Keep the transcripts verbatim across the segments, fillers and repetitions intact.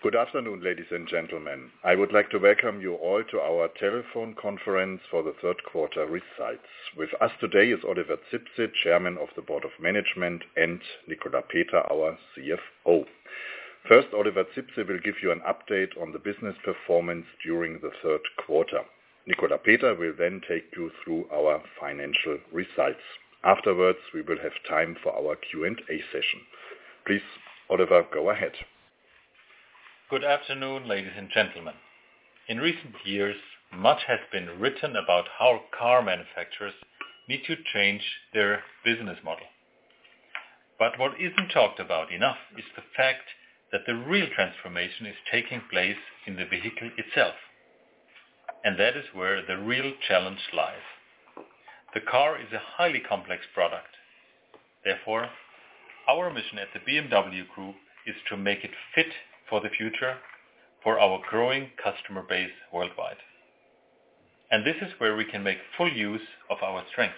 Good afternoon, ladies and gentlemen. I would like to welcome you all to our telephone conference for the third quarter results. With us today is Oliver Zipse, Chairman of the Board of Management, and Nicolas Peter, our C F O. First, Oliver Zipse will give you an update on the business performance during the third quarter. Nicolas Peter will then take you through our financial results. Afterwards, we will have time for our Q and A session. Please, Oliver, go ahead. Good afternoon, ladies and gentlemen. In recent years, much has been written about how car manufacturers need to change their business model. But what isn't talked about enough is the fact that the real transformation is taking place in the vehicle itself. And that is where the real challenge lies. The car is a highly complex product. Therefore, our mission at the B M W Group is to make it fit for the future for our growing customer base worldwide. And this is where we can make full use of our strength.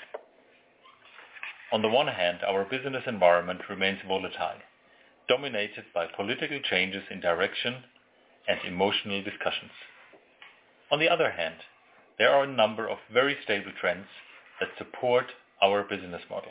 On the one hand, our business environment remains volatile, dominated by political changes in direction and emotional discussions. On the other hand, there are a number of very stable trends that support our business model.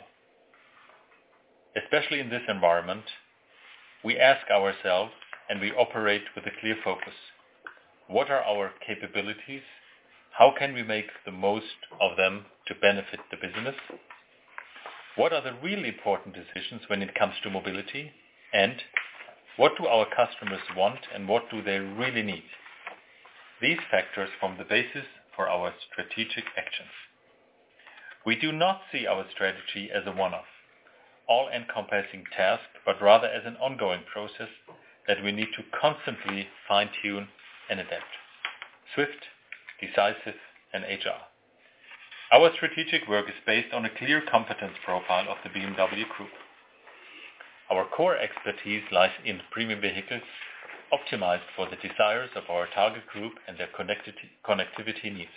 Especially in this environment, we ask ourselves, and we operate with a clear focus. What are our capabilities? How can we make the most of them to benefit the business? What are the really important decisions when it comes to mobility? And what do our customers want and what do they really need? These factors form the basis for our strategic actions. We do not see our strategy as a one-off, all-encompassing task, but rather as an ongoing process that we need to constantly fine-tune and adapt. Swift, decisive, and agile. Our strategic work is based on a clear competence profile of the B M W Group. Our core expertise lies in premium vehicles, optimized for the desires of our target group and their connectivity needs.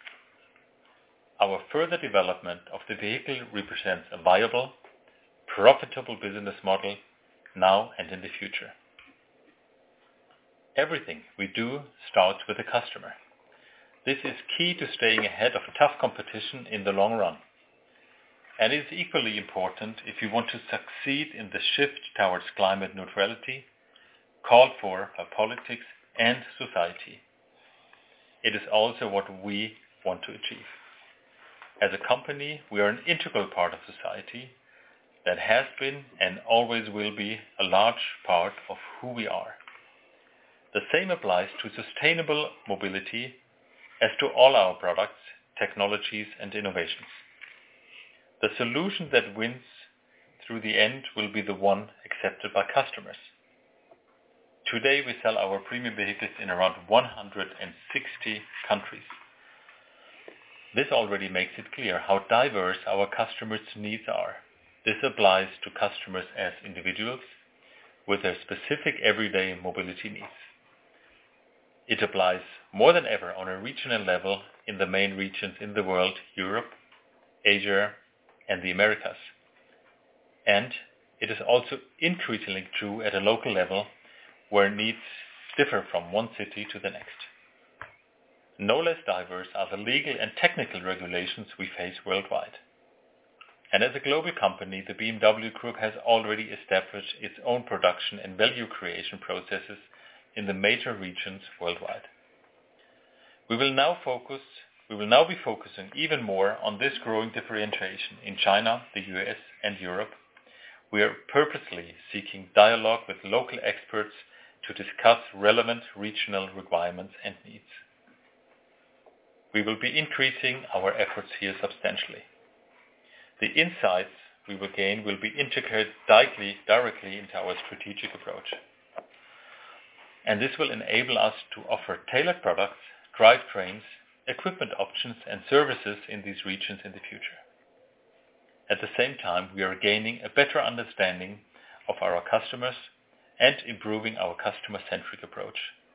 Our further development of the vehicle represents a viable, profitable business model now and in the future. Everything we do starts with the customer. This is key to staying ahead of tough competition in the long run. And it is equally important if you want to succeed in the shift towards climate neutrality called for by politics and society. It is also what we want to achieve. As a company, we are an integral part of society that has been and always will be a large part of who we are. The same applies to sustainable mobility as to all our products, technologies, and innovations. The solution that wins through the end will be the one accepted by customers. Today we sell our premium vehicles in around one hundred sixty countries. This already makes it clear how diverse our customers' needs are. This applies to customers as individuals with their specific everyday mobility needs. It applies more than ever on a regional level in the main regions in the world, Europe, Asia, and the Americas. And it is also increasingly true at a local level where needs differ from one city to the next. No less diverse are the legal and technical regulations we face worldwide. And as a global company, the B M W Group has already established its own production and value creation processes in the major regions worldwide. We will now focus, we will now be focusing even more on this growing differentiation in China, the U S, and Europe. We are purposely seeking dialogue with local experts to discuss relevant regional requirements and needs. We will be increasing our efforts here substantially. The insights we will gain will be integrated directly, directly into our strategic approach. And this will enable us to offer tailored products, drivetrains, equipment options, and services in these regions in the future. At the same time, we are gaining a better understanding of our customers and improving our customer-centric approach.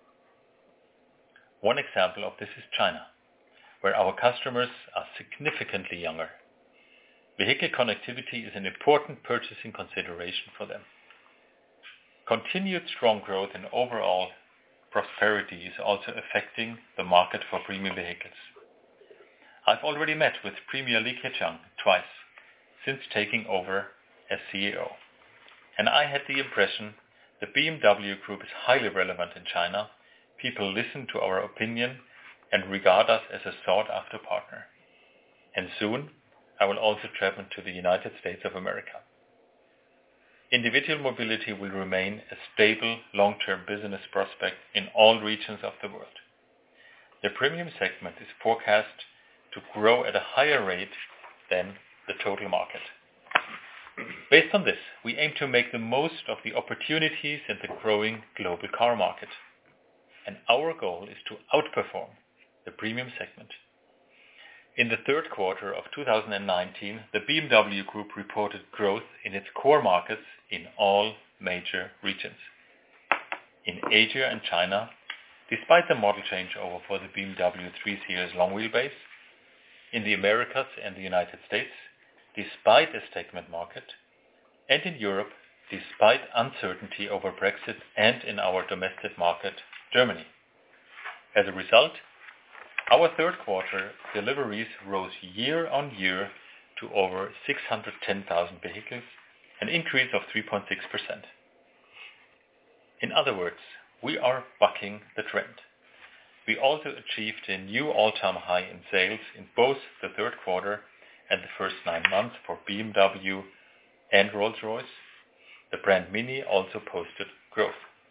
One example of this is China, where our customers are significantly younger. Vehicle connectivity is an important purchasing consideration for them. Continued strong growth in overall prosperity is also affecting the market for premium vehicles. I've already met with Premier Li Keqiang twice since taking over as C E O, and I had the impression the B M W Group is highly relevant in China. People listen to our opinion and regard us as a sought-after partner. And soon, I will also travel to the United States of America. Individual mobility will remain a stable, long-term business prospect in all regions of the world. The premium segment is forecast to grow at a higher rate than the total market. Based on this, we aim to make the most of the opportunities in the growing global car market. And our goal is to outperform the premium segment. In the third quarter of two thousand nineteen, the B M W Group reported growth in its core markets in all major regions. In Asia and China, despite the model changeover for the B M W three Series long wheelbase, in the Americas and the United States, despite a stagnant market, and in Europe, despite uncertainty over Brexit, and in our domestic market, Germany. As a result, our third quarter deliveries rose year on year to over six hundred ten thousand vehicles, an increase of three point six percent. In other words, we are bucking the trend. We also achieved a new all-time high in sales in both the third quarter and the first nine months for B M W and Rolls-Royce. The brand Mini also posted growth.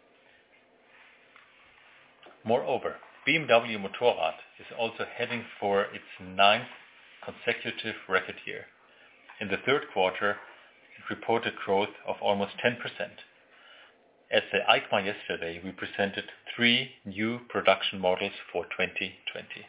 Moreover, B M W Motorrad is also heading for its ninth consecutive record year. In the third quarter, it reported growth of almost ten percent. At the EICMA yesterday, we presented three new production models for twenty twenty.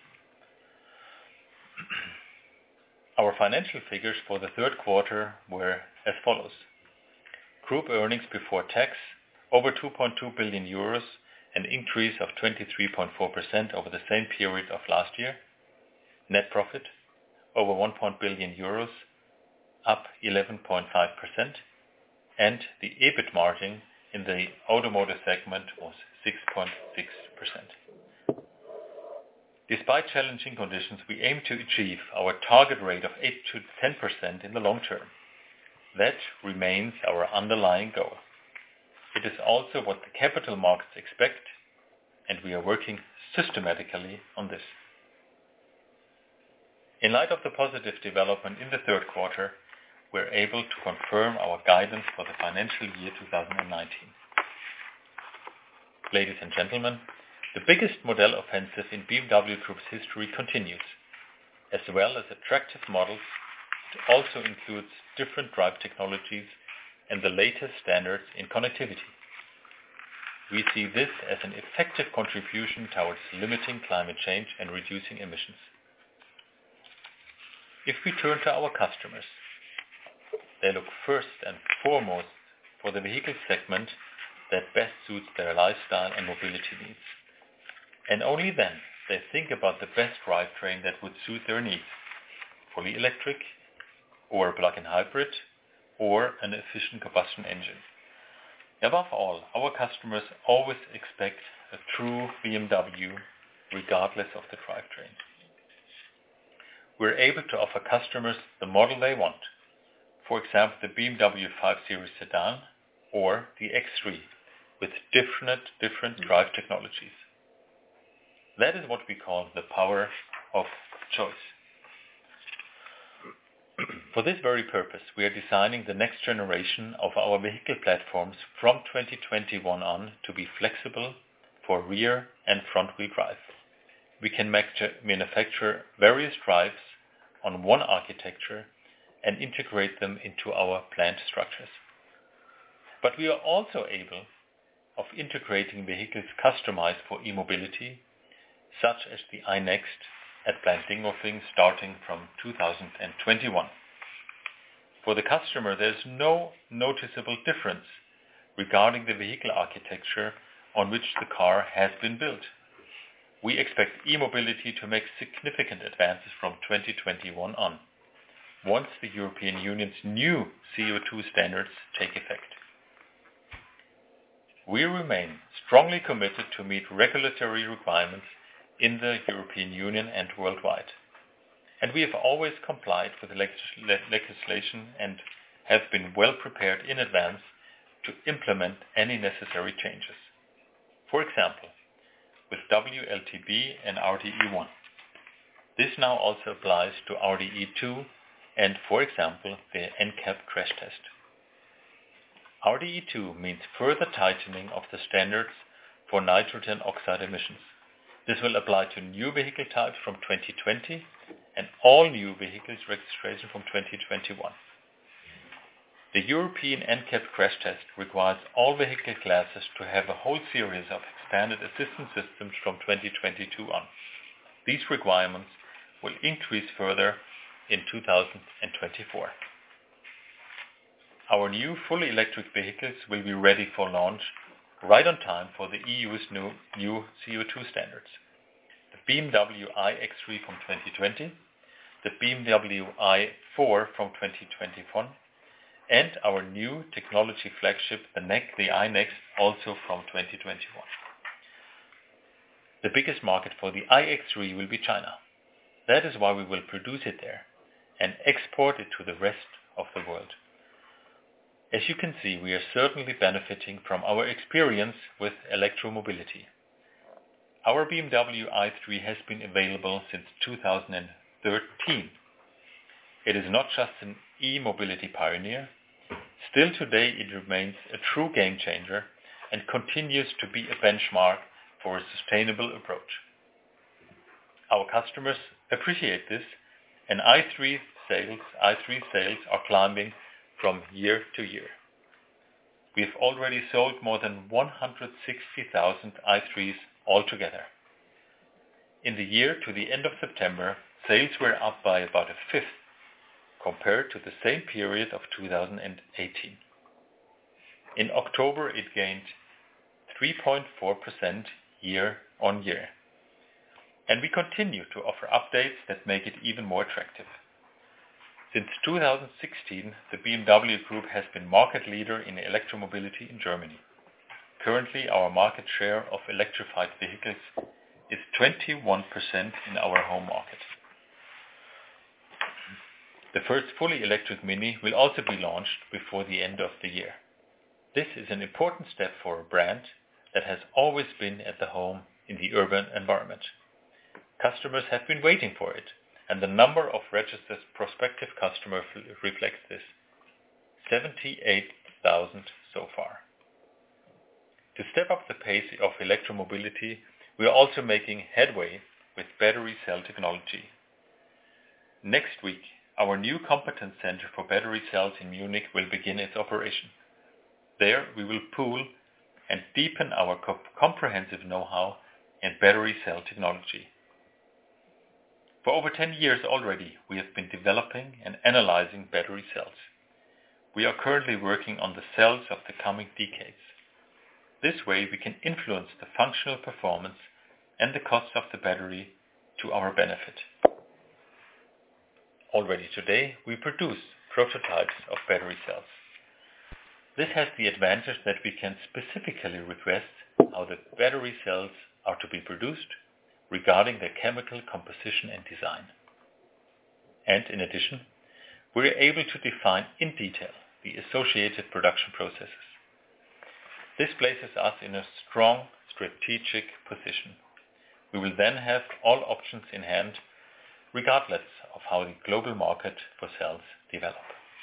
Our financial figures for the third quarter were as follows. Group earnings before tax over two point two billion euros, an increase of twenty-three point four percent over the same period of last year. Net profit over one billion euros, up eleven point five percent, and the EBIT margin in the automotive segment was six point six percent. Despite challenging conditions, we aim to achieve our target rate of eight to ten percent in the long term. That remains our underlying goal. It is also what the capital markets expect, and we are working systematically on this. In light of the positive development in the third quarter, we are able to confirm our guidance for the financial year two thousand nineteen. Ladies and gentlemen, the biggest model offensive in B M W Group's history continues. As well as attractive models, it also includes different drive technologies and the latest standards in connectivity. We see this as an effective contribution towards limiting climate change and reducing emissions. If we turn to our customers, they look first and foremost for the vehicle segment that best suits their lifestyle and mobility needs. And only then they think about the best drivetrain that would suit their needs, fully electric, or a plug-in hybrid, or an efficient combustion engine. Above all, our customers always expect a true B M W, regardless of the drivetrain. We're able to offer customers the model they want, for example the B M W five Series sedan or the X three, with different, different drive technologies. That is what we call the power of choice. For this very purpose, we are designing the next generation of our vehicle platforms from twenty twenty-one on to be flexible for rear and front-wheel drive. We can manufacture various drives on one architecture and integrate them into our plant structures. But we are also able of integrating vehicles customized for e-mobility, such as the iNext at Plant Dingolfing starting from two thousand twenty-one. For the customer, there is no noticeable difference regarding the vehicle architecture on which the car has been built. We expect e-mobility to make significant advances from twenty twenty-one on, once the European Union's new C O two standards take effect. we remain strongly committed to meet regulatory requirements in the European Union and worldwide. And we have always complied with leg- legislation and have been well prepared in advance to implement any necessary changes. For example, with W L T B and R D E one. This now also applies to R D E two and, for example, the N C A P crash test. R D E two means further tightening of the standards for nitrogen oxide emissions. This will apply to new vehicle types from twenty twenty and all new vehicles registration from twenty twenty-one. The European N C A P crash test requires all vehicle classes to have a whole series of expanded assistance systems from twenty twenty-two on. These requirements will increase further in two thousand twenty-four. Our new fully electric vehicles will be ready for launch right on time for the E U's new, new C O two standards. The B M W i X three from twenty twenty, the B M W i four from twenty twenty-one, and our new technology flagship, the, N E X, the iNEXT, also from twenty twenty-one. The biggest market for the i X three will be China. That is why we will produce it there and export it to the rest of the world. As you can see, we are certainly benefiting from our experience with electromobility. Our B M W i three has been available since two thousand thirteen. It is not just an e-mobility pioneer. Still today it remains a true game changer and continues to be a benchmark for a sustainable approach. Our customers appreciate this, and i three sales, i three sales are climbing from year to year. We have already sold more than one hundred sixty thousand i threes altogether. In the year to the end of September, sales were up by about a fifth compared to the same period of two thousand eighteen. In October it gained three point four percent year on year. And we continue to offer updates that make it even more attractive. Since two thousand sixteen, the B M W Group has been market leader in electromobility in Germany. Currently, our market share of electrified vehicles is twenty-one percent in our home market. The first fully electric Mini will also be launched before the end of the year. This is an important step for a brand that has always been at the home in the urban environment. Customers have been waiting for it, and the number of registered prospective customers reflects this. seventy-eight thousand so far. To step up the pace of electromobility, we are also making headway with battery cell technology. Next week, our new competence center for battery cells in Munich will begin its operation. There we will pool and deepen our co- comprehensive know-how in battery cell technology. For over ten years already, we have been developing and analyzing battery cells. We are currently working on the cells of the coming decades. This way we can influence the functional performance and the cost of the battery to our benefit. Already today, we produce prototypes of battery cells. This has the advantage that we can specifically request how the battery cells are to be produced regarding their chemical composition and design. And in addition, we are able to define in detail the associated production processes. This places us in a strong strategic position. We will then have all options in hand, regardless of how the global market for cells develop.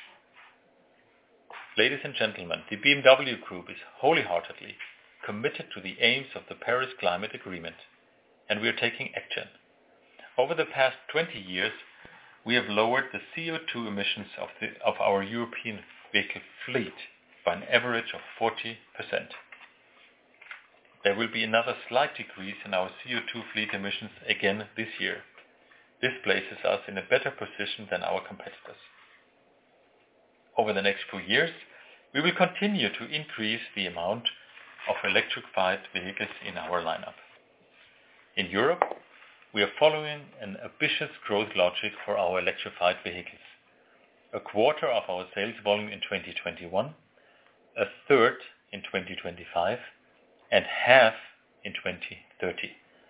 Ladies and gentlemen, the B M W Group is wholeheartedly committed to the aims of the Paris Climate Agreement, and we are taking action. Over the past twenty years, we have lowered the C O two emissions of, the, of our European vehicle fleet by an average of forty percent. There will be another slight decrease in our C O two fleet emissions again this year. This places us in a better position than our competitors. Over the next few years, we will continue to increase the amount of electrified vehicles in our lineup. In Europe, we are following an ambitious growth logic for our electrified vehicles. A quarter of our sales volume in twenty twenty-one, a third in twenty twenty-five and half in twenty thirty.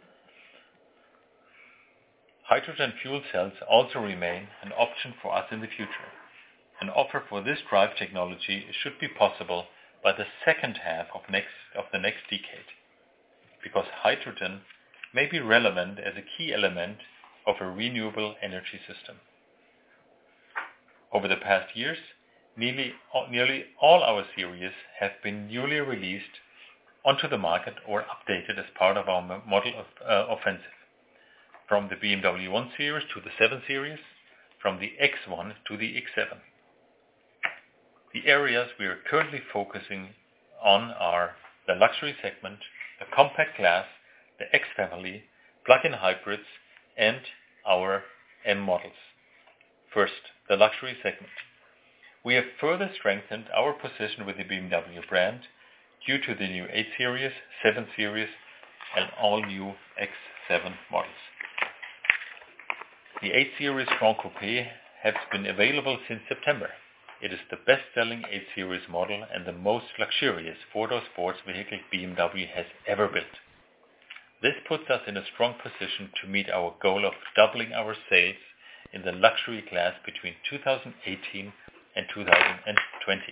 Hydrogen fuel cells also remain an option for us in the future. An offer for this drive technology should be possible by the second half of, next, of the next decade, because hydrogen may be relevant as a key element of a renewable energy system. Over the past years, nearly, nearly all our series have been newly released onto the market or updated as part of our model of, uh, offensive. From the B M W one series to the seven series, from the X one to the X seven. The areas we are currently focusing on are the luxury segment, the compact class, the X family, plug-in hybrids, and our M models. First, the luxury segment. We have further strengthened our position with the B M W brand due to the new eight series, seven series, and all new X seven models. The eight series Grand Coupe has been available since September. It is the best-selling eight series model and the most luxurious four-door sports vehicle B M W has ever built. This puts us in a strong position to meet our goal of doubling our sales in the luxury class between two thousand eighteen and two thousand twenty.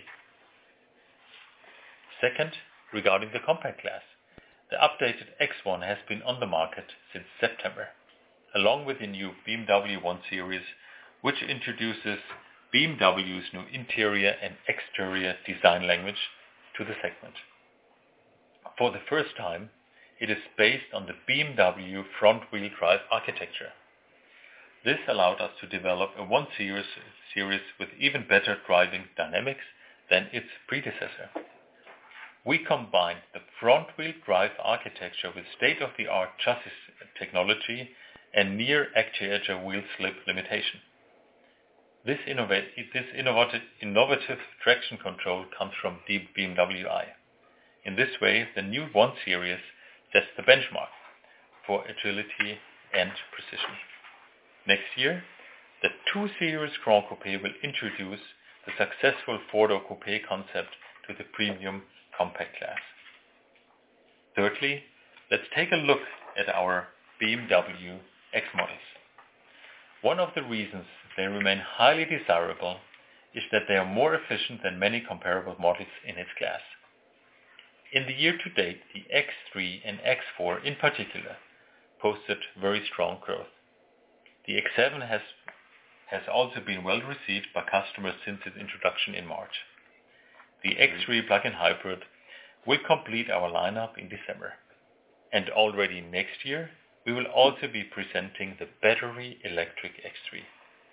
Second, regarding the compact class, the updated X one has been on the market since September, along with the new B M W one series, which introduces B M W's new interior and exterior design language to the segment. For the first time, it is based on the B M W front-wheel drive architecture. This allowed us to develop a one series, series with even better driving dynamics than its predecessor. We combined the front-wheel drive architecture with state-of-the-art chassis technology and near actuator wheel slip limitation. This, innovat- this innovative, innovative traction control comes from B M W i. In this way, the new one series sets the benchmark for agility and precision. Next year, the two series Grand Coupe will introduce the successful four-door coupe concept to the premium compact class. Thirdly, let's take a look at our B M W X models. One of the reasons they remain highly desirable is that they are more efficient than many comparable models in its class. In the year to date, the X three and X four in particular posted very strong growth. The X seven has, has also been well received by customers since its introduction in March. The X three plug-in hybrid will complete our lineup in December. And already next year, we will also be presenting the battery electric X three.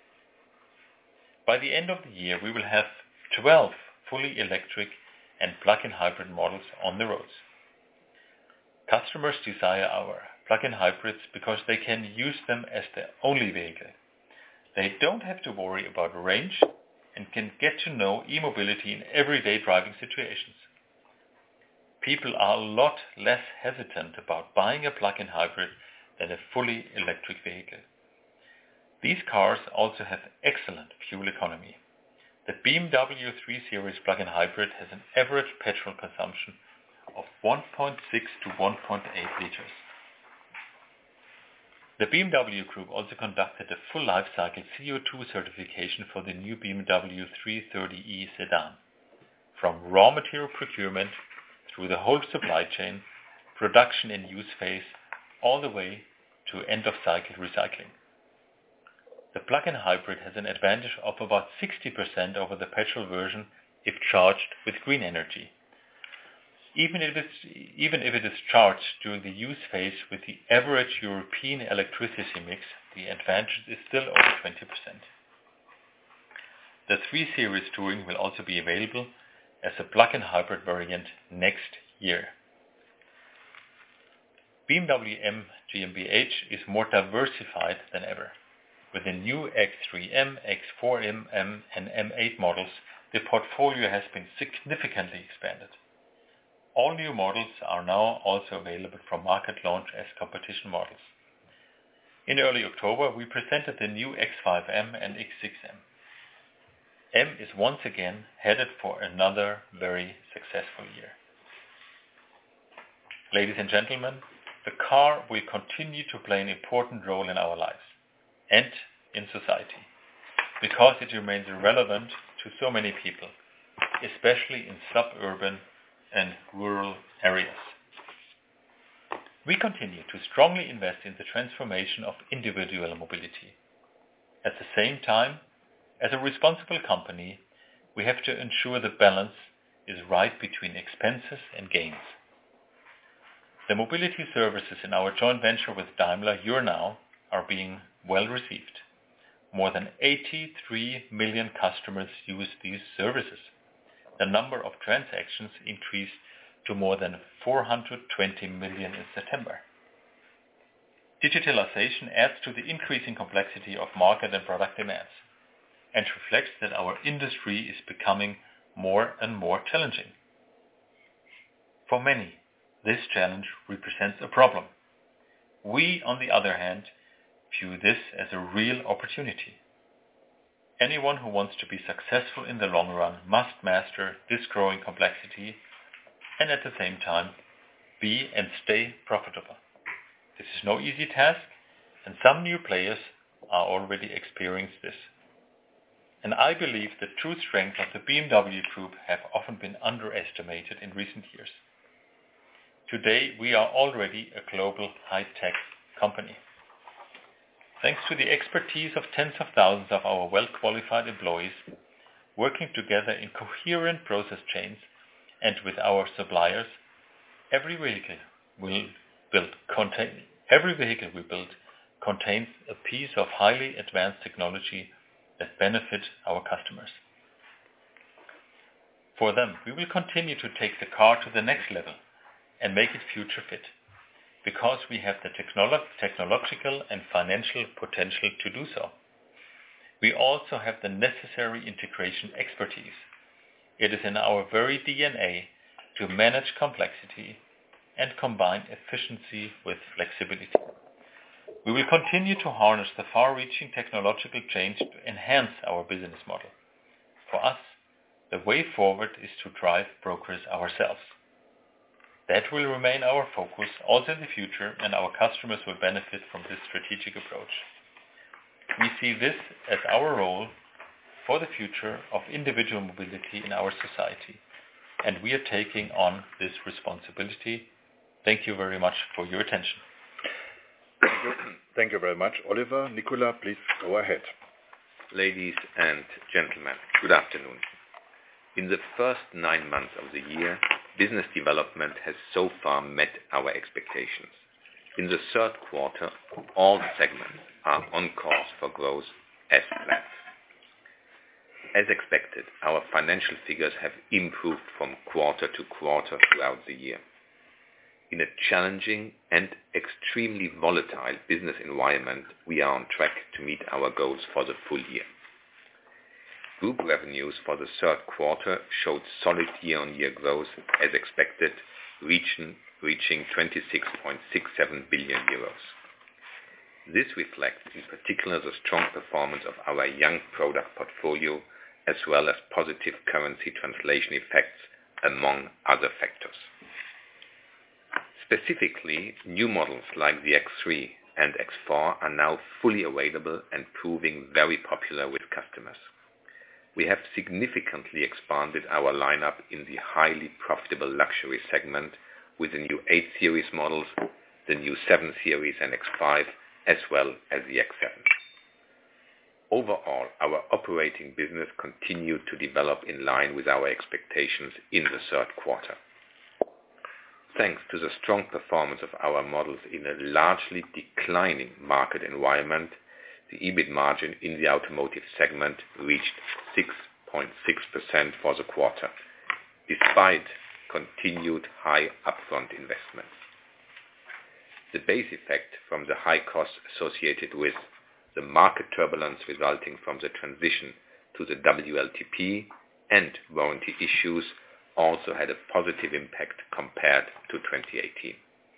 By the end of the year, we will have twelve fully electric and plug-in hybrid models on the roads. Customers desire our plug-in hybrids because they can use them as their only vehicle. They don't have to worry about range and can get to know e-mobility in everyday driving situations. People are a lot less hesitant about buying a plug-in hybrid than a fully electric vehicle. These cars also have excellent fuel economy. The B M W three series plug-in hybrid has an average petrol consumption of one point six to one point eight liters. The B M W Group also conducted a full life-cycle C O two certification for the new B M W three thirty e sedan. From raw material procurement through the whole supply chain, production and use phase, all the way to end-of-cycle recycling. The plug-in hybrid has an advantage of about sixty percent over the petrol version if charged with green energy. Even if, it's, even if it is charged during the use phase with the average European electricity mix, the advantage is still over twenty percent. The three series Touring will also be available as a plug-in hybrid variant next year. B M W M GmbH is more diversified than ever. With the new X three M, X four M, M and M eight models, the portfolio has been significantly expanded. All new models are now also available from market launch as competition models. In early October, we presented the new X five M and X six M. M is once again headed for another very successful year. Ladies and gentlemen, the car will continue to play an important role in our lives and in society because it remains relevant to so many people, especially in suburban and rural areas. We continue to strongly invest in the transformation of individual mobility. At the same time, as a responsible company, we have to ensure the balance is right between expenses and gains. The mobility services in our joint venture with Daimler, YourNow, are being well received. More than eighty-three million customers use these services. The number of transactions increased to more than four hundred twenty million in September. Digitalization adds to the increasing complexity of market and product demands and reflects that our industry is becoming more and more challenging. For many, this challenge represents a problem. We, on the other hand, view this as a real opportunity. Anyone who wants to be successful in the long run must master this growing complexity and at the same time be and stay profitable. This is no easy task, and some new players are already experiencing this. And I believe the true strength of the B M W Group have often been underestimated in recent years. Today, we are already a global high-tech company. Thanks to the expertise of tens of thousands of our well-qualified employees, working together in coherent process chains and with our suppliers, every vehicle we build contain, every vehicle we build contains a piece of highly advanced technology that benefit our customers. For them, we will continue to take the car to the next level and make it future fit, because we have the technolo- technological and financial potential to do so. We also have the necessary integration expertise. It is in our very D N A to manage complexity and combine efficiency with flexibility. We will continue to harness the far-reaching technological change to enhance our business model. For us, the way forward is to drive progress ourselves. That will remain our focus also in the future, and our customers will benefit from this strategic approach. We see this as our role for the future of individual mobility in our society, and we are taking on this responsibility. Thank you very much for your attention. Thank you, Thank you very much, Oliver. Nicola, please go ahead. Ladies and gentlemen, good afternoon. In the first nine months of the year, business development has so far met our expectations. In the third quarter, all segments are on course for growth as planned. As expected, our financial figures have improved from quarter to quarter throughout the year. In a challenging and extremely volatile business environment, we are on track to meet our goals for the full year. Group revenues for the third quarter showed solid year-on-year growth as expected, reaching, reaching twenty-six point six seven billion euros. This reflects in particular the strong performance of our young product portfolio as well as positive currency translation effects, among other factors. Specifically, new models like the X three and X four are now fully available and proving very popular with customers. We have significantly expanded our lineup in the highly profitable luxury segment with the new eight series models, the new seven series and X five, as well as the X seven. Overall, our operating business continued to develop in line with our expectations in the third quarter. Thanks to the strong performance of our models in a largely declining market environment, the E B I T margin in the automotive segment reached six point six percent for the quarter, despite continued high upfront investments. The base effect from the high costs associated with the market turbulence resulting from the transition to the W L T P and warranty issues also had a positive impact compared to twenty eighteen.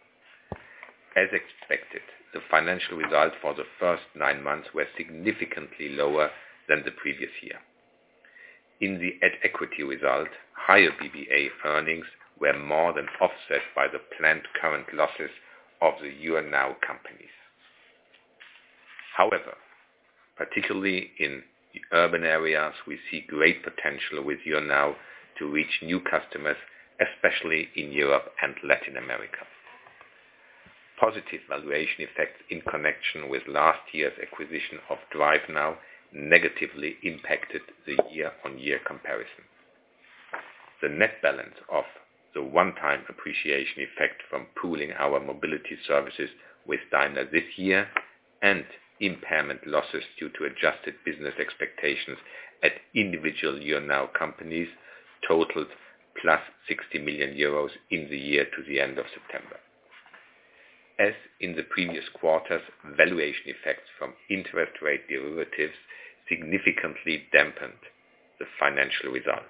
As expected, the financial results for the first nine months were significantly lower than the previous year. In the at-equity result, higher B B A earnings were more than offset by the planned current losses of the YOURnow companies. However, particularly in the urban areas, we see great potential with YOURnow to reach new customers, especially in Europe and Latin America. Positive valuation effects in connection with last year's acquisition of DriveNow negatively impacted the year-on-year comparison. The net balance of the one-time appreciation effect from pooling our mobility services with Daimler this year and impairment losses due to adjusted business expectations at individual YOURnow companies totaled plus sixty million euros in the year to the end of September. As in the previous quarters, valuation effects from interest rate derivatives significantly dampened the financial result.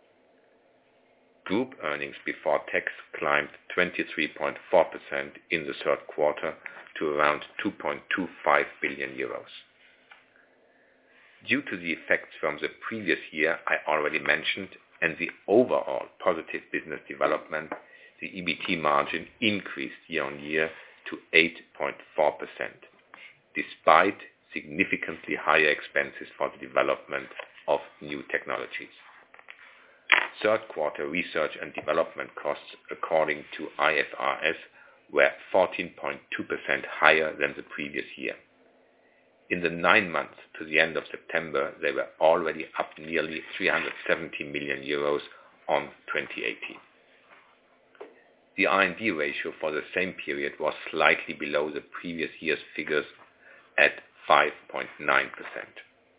Group earnings before tax climbed twenty-three point four percent in the third quarter to around two point two five billion euros. Due to the effects from the previous year I already mentioned and the overall positive business development, the E B T margin increased year-on-year to eight point four percent, despite significantly higher expenses for the development of new technologies. Third quarter research and development costs, according to I F R S, were fourteen point two percent higher than the previous year. In the nine months to the end of September, they were already up nearly three hundred seventy million euros on twenty eighteen. The R and D ratio for the same period was slightly below the previous year's figures at five point nine percent.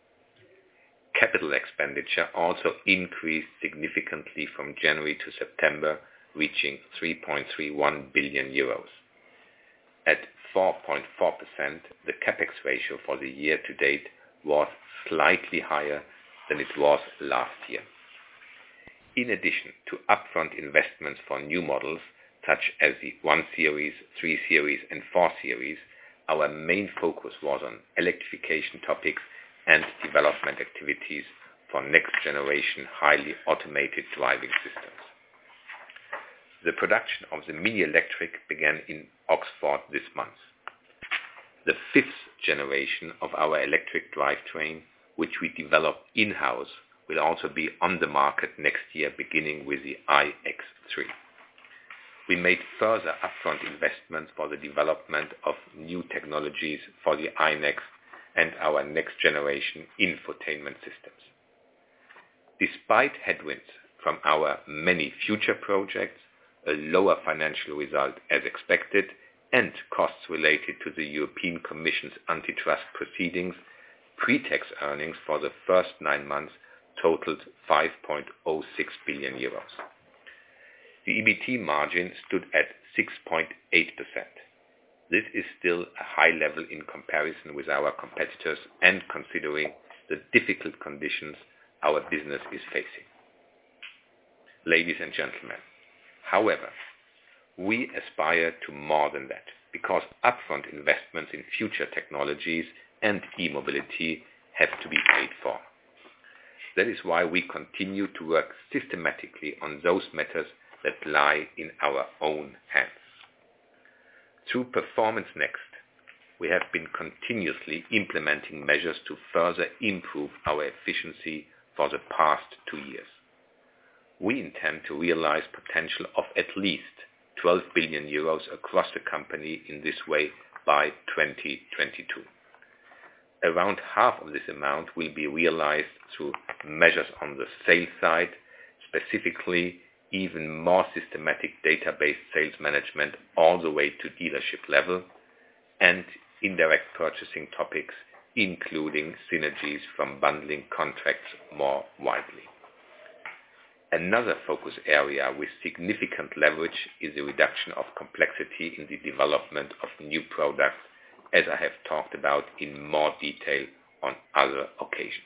Capital expenditure also increased significantly from January to September, reaching three point three one billion euros. At four point four percent, the CapEx ratio for the year to date was slightly higher than it was last year. In addition to upfront investments for new models, such as the one series, three series and four series, our main focus was on electrification topics and development activities for next generation highly automated driving systems. The production of the Mini Electric began in Oxford this month. The fifth generation of our electric drivetrain, which we developed in-house, will also be on the market next year, beginning with the i X three. We made further upfront investments for the development of new technologies for the iNext and our next generation infotainment systems. Despite headwinds from our many future projects, a lower financial result as expected, and costs related to the European Commission's antitrust proceedings, pre-tax earnings for the first nine months totaled five point zero six billion euros. The E B T margin stood at six point eight percent. This is still a high level in comparison with our competitors and considering the difficult conditions our business is facing. Ladies and gentlemen, however, we aspire to more than that, because upfront investments in future technologies and e-mobility have to be paid for. That is why we continue to work systematically on those matters that lie in our own hands. Through Performance Next, we have been continuously implementing measures to further improve our efficiency for the past two years. We intend to realize potential of at least twelve billion euros across the company in this way by twenty twenty-two. Around half of this amount will be realized through measures on the sales side, specifically even more systematic database sales management all the way to dealership level, and indirect purchasing topics, including synergies from bundling contracts more widely. Another focus area with significant leverage is the reduction of complexity in the development of new products, as I have talked about in more detail on other occasions.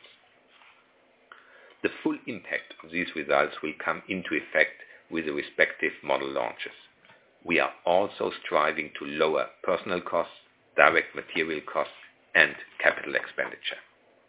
The full impact of these results will come into effect with the respective model launches. We are also striving to lower personnel costs, direct material costs, and capital expenditure.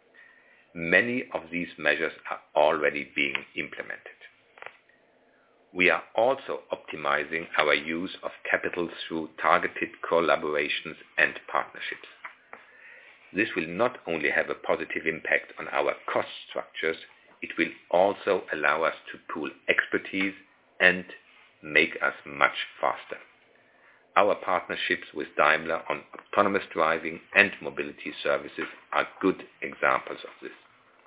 Many of these measures are already being implemented. We are also optimizing our use of capital through targeted collaborations and partnerships. This will not only have a positive impact on our cost structures, it will also allow us to pool expertise and make us much faster. Our partnerships with Daimler on autonomous driving and mobility services are good examples of this.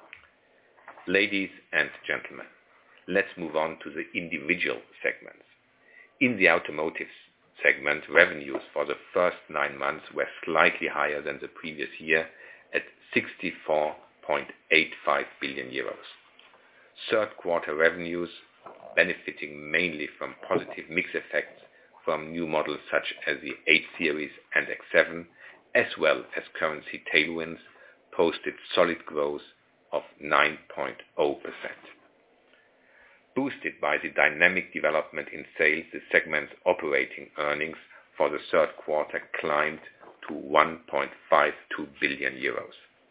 Ladies and gentlemen, let's move on to the individual segments. In the automotive segment, revenues for the first nine months were slightly higher than the previous year at sixty-four point eight five billion euros. Third quarter revenues, benefiting mainly from positive mix effects from new models such as the eight series and X seven, as well as currency tailwinds, posted solid growth of nine point zero percent. Boosted by the dynamic development in sales, the segment's operating earnings for the third quarter climbed to one point five two billion euros.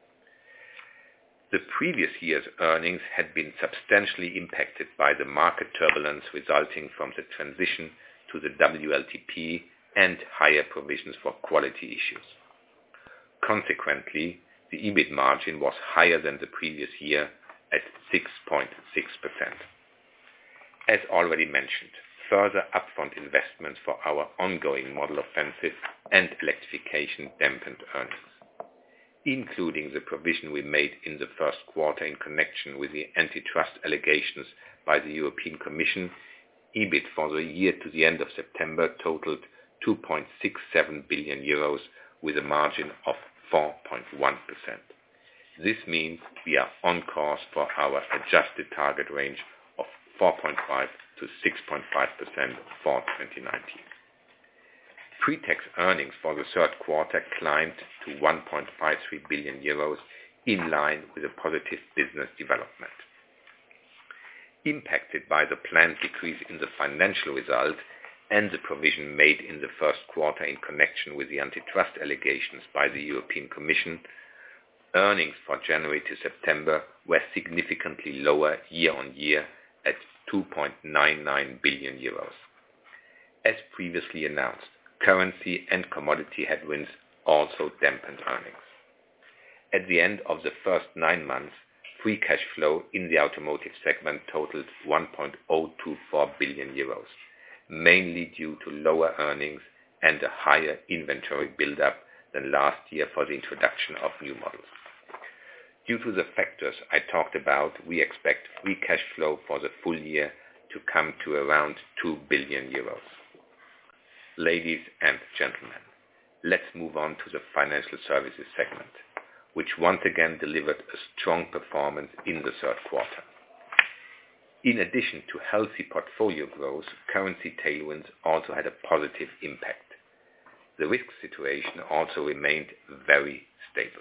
The previous year's earnings had been substantially impacted by the market turbulence resulting from the transition to the W L T P and higher provisions for quality issues. Consequently, the E B I T margin was higher than the previous year at six point six percent. As already mentioned, further upfront investments for our ongoing model offensive and electrification dampened earnings. Including the provision we made in the first quarter in connection with the antitrust allegations by the European Commission, E B I T for the year to the end of September totaled two point six seven billion euros with a margin of four point one percent. This means we are on course for our adjusted target range of four point five to six point five percent for twenty nineteen. Pre-tax earnings for the third quarter climbed to one point five three billion euros, in line with a positive business development. Impacted by the planned decrease in the financial result and the provision made in the first quarter in connection with the antitrust allegations by the European Commission, earnings for January to September were significantly lower year-on-year at two point nine nine billion euros. As previously announced, currency and commodity headwinds also dampened earnings. At the end of the first nine months, free cash flow in the automotive segment totaled one point zero two four billion euros, mainly due to lower earnings and a higher inventory buildup than last year for the introduction of new models. Due to the factors I talked about, we expect free cash flow for the full year to come to around two billion euros. Ladies and gentlemen, let's move on to the financial services segment, which once again delivered a strong performance in the third quarter. In addition to healthy portfolio growth, currency tailwinds also had a positive impact. The risk situation also remained very stable.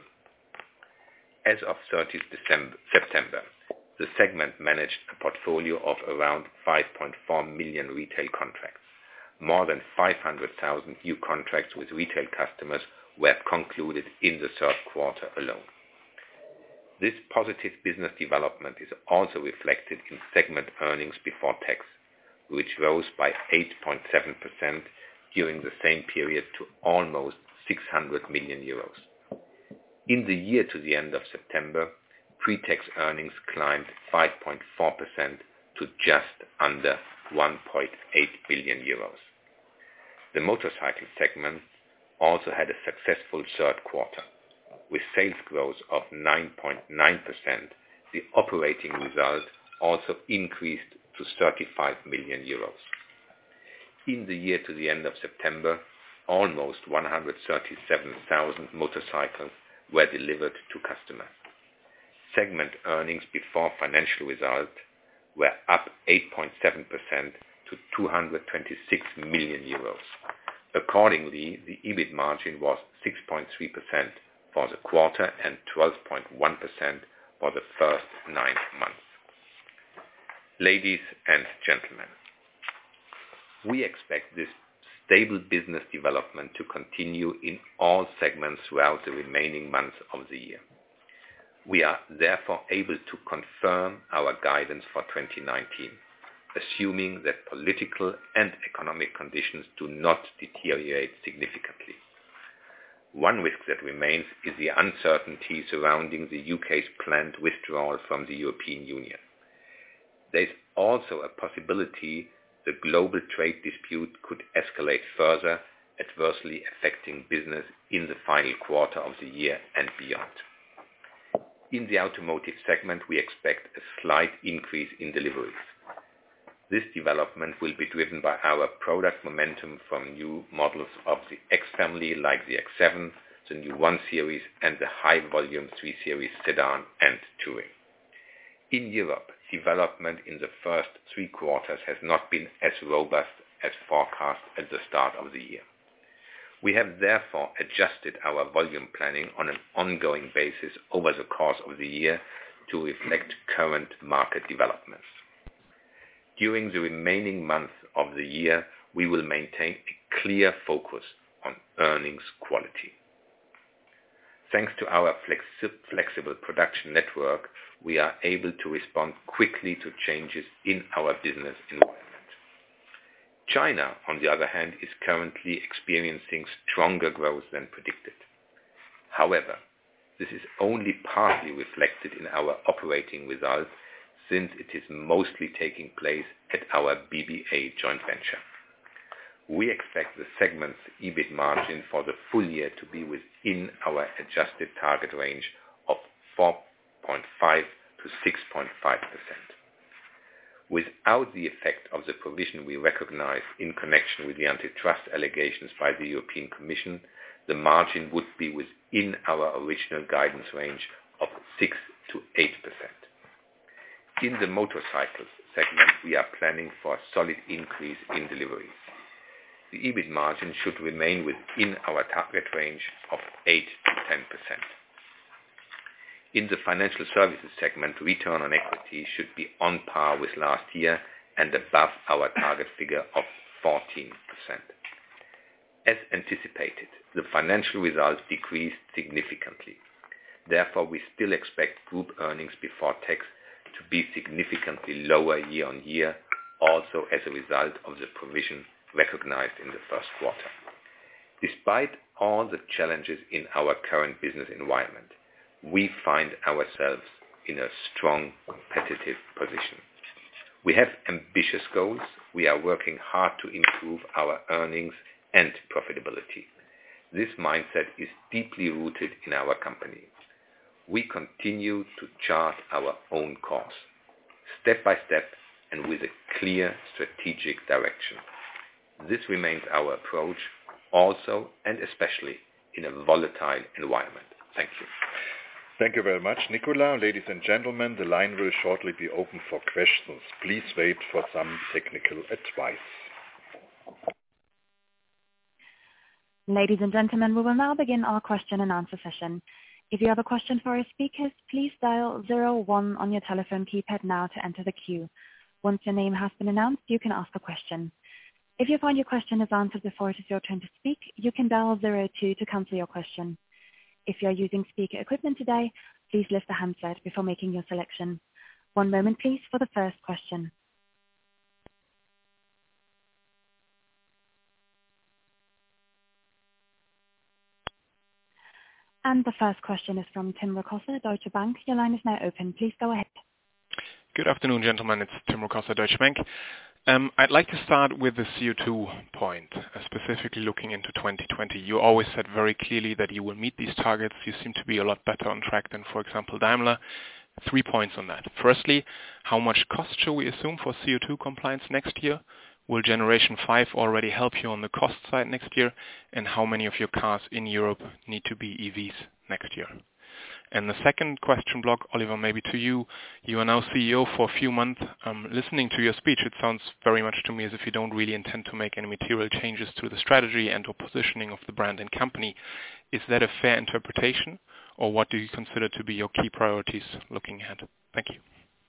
As of thirtieth September, the segment managed a portfolio of around five point four million retail contracts. More than five hundred thousand new contracts with retail customers were concluded in the third quarter alone. This positive business development is also reflected in segment earnings before tax, which rose by eight point seven percent during the same period to almost six hundred million euros. In the year to the end of September, pre-tax earnings climbed five point four percent to just under one point eight billion euros. The motorcycle segment also had a successful third quarter. With sales growth of nine point nine percent, the operating result also increased to thirty-five million euros. In the year to the end of September, almost one hundred thirty-seven thousand motorcycles were delivered to customers. Segment earnings before financial result were up eight point seven percent to two hundred twenty-six million euros. Accordingly, the E B I T margin was six point three percent for the quarter and twelve point one percent for the first nine months. Ladies and gentlemen, we expect this stable business development to continue in all segments throughout the remaining months of the year. We are therefore able to confirm our guidance for twenty nineteen. assuming that political and economic conditions do not deteriorate significantly. One risk that remains is the uncertainty surrounding the U K's planned withdrawal from the European Union. There is also a possibility the global trade dispute could escalate further, adversely affecting business in the final quarter of the year and beyond. In the automotive segment, we expect a slight increase in deliveries. This development will be driven by our product momentum from new models of the X family like the X seven, the new one series, and the high-volume three series sedan and touring. In Europe, development in the first three quarters has not been as robust as forecast at the start of the year. We have therefore adjusted our volume planning on an ongoing basis over the course of the year to reflect current market developments. During the remaining months of the year, we will maintain a clear focus on earnings quality. Thanks to our flexi- flexible production network, we are able to respond quickly to changes in our business environment. China, on the other hand, is currently experiencing stronger growth than predicted. However, this is only partly reflected in our operating results, since it is mostly taking place at our B B A joint venture. We expect the segment's EBIT margin for the full year to be within our adjusted target range of four point five to six point five percent. Without the effect of the provision we recognize in connection with the antitrust allegations by the European Commission, the margin would be within our original guidance range of six to eight percent. In the motorcycles segment, we are planning for a solid increase in deliveries. The EBIT margin should remain within our target range of eight to ten percent. In the financial services segment, return on equity should be on par with last year and above our target figure of fourteen percent. As anticipated, the financial results decreased significantly. Therefore, we still expect group earnings before tax to be significantly lower year on year, also as a result of the provision recognized in the first quarter. Despite all the challenges in our current business environment, we find ourselves in a strong competitive position. We have ambitious goals. We are working hard to improve our earnings and profitability. This mindset is deeply rooted in our company. We continue to chart our own course, step by step and with a clear strategic direction. This remains our approach, also and especially in a volatile environment. Thank you. Thank you very much, Nicolas. Ladies and gentlemen, the line will shortly be open for questions. Please wait for some technical advice. Ladies and gentlemen, we will now begin our question and answer session. If you have a question for our speakers, please dial zero one on your telephone keypad now to enter the queue. Once your name has been announced, you can ask a question. If you find your question is answered before it is your turn to speak, you can dial zero two to cancel your question. If you are using speaker equipment today, please lift the handset before making your selection. One moment, please, for the first question. And the first question is from Tim Rokossa, Deutsche Bank. Your line is now open. Please go ahead. Good afternoon, gentlemen. It's Tim Rokossa, Deutsche Bank. Um, I'd like to start with the C O two point, uh, specifically looking into twenty twenty. You always said very clearly that you will meet these targets. You seem to be a lot better on track than, for example, Daimler. Three points on that. Firstly, how much cost should we assume for C O two compliance next year? Will Generation five already help you on the cost side next year? And how many of your cars in Europe need to be E Vs next year? And the second question block, Oliver, maybe to you. You are now C E O for a few months. Um, listening to your speech, it sounds very much to me as if you don't really intend to make any material changes to the strategy and or positioning of the brand and company. Is that a fair interpretation? Or what do you consider to be your key priorities looking ahead? Thank you.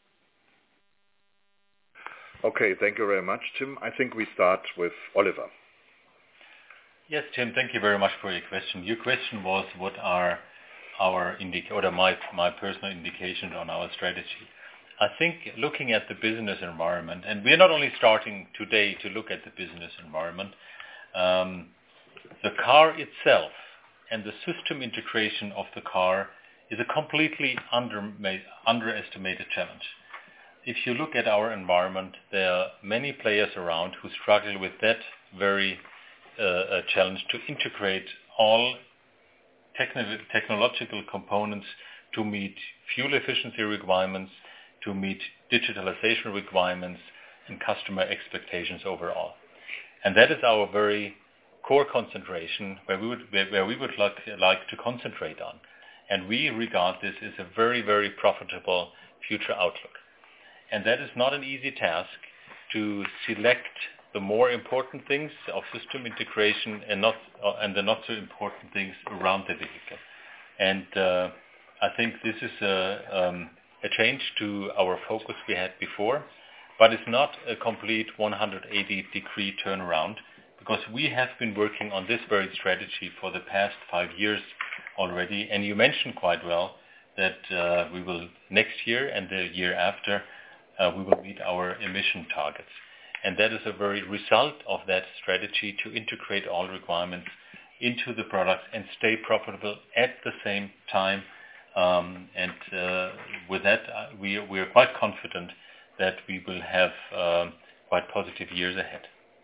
Okay, thank you very much, Tim. I think we start with Oliver. Yes, Tim, thank you very much for your question. Your question was what are our indic- or my, my personal indication on our strategy. I think looking at the business environment, and we're not only starting today to look at the business environment, um, the car itself and the system integration of the car is a completely under, underestimated challenge. If you look at our environment, there are many players around who struggle with that very uh, challenge to integrate all techn- technological components to meet fuel efficiency requirements, to meet digitalization requirements and customer expectations overall. And that is our very core concentration where we would, where we would like, like to concentrate on. And we regard this as a very, very profitable future outlook. And that is not an easy task to select the more important things of system integration and not uh, and the not so important things around the vehicle. And uh, I think this is a, um, a change to our focus we had before, but it's not a complete one hundred eighty degree turnaround, because we have been working on this very strategy for the past five years already. And you mentioned quite well that uh, we will next year and the year after Uh, we will meet our emission targets. And that is a very result of that strategy to integrate all requirements into the product and stay profitable at the same time. Um, and uh, with that, uh, we, we are quite confident that we will have uh, quite positive years ahead.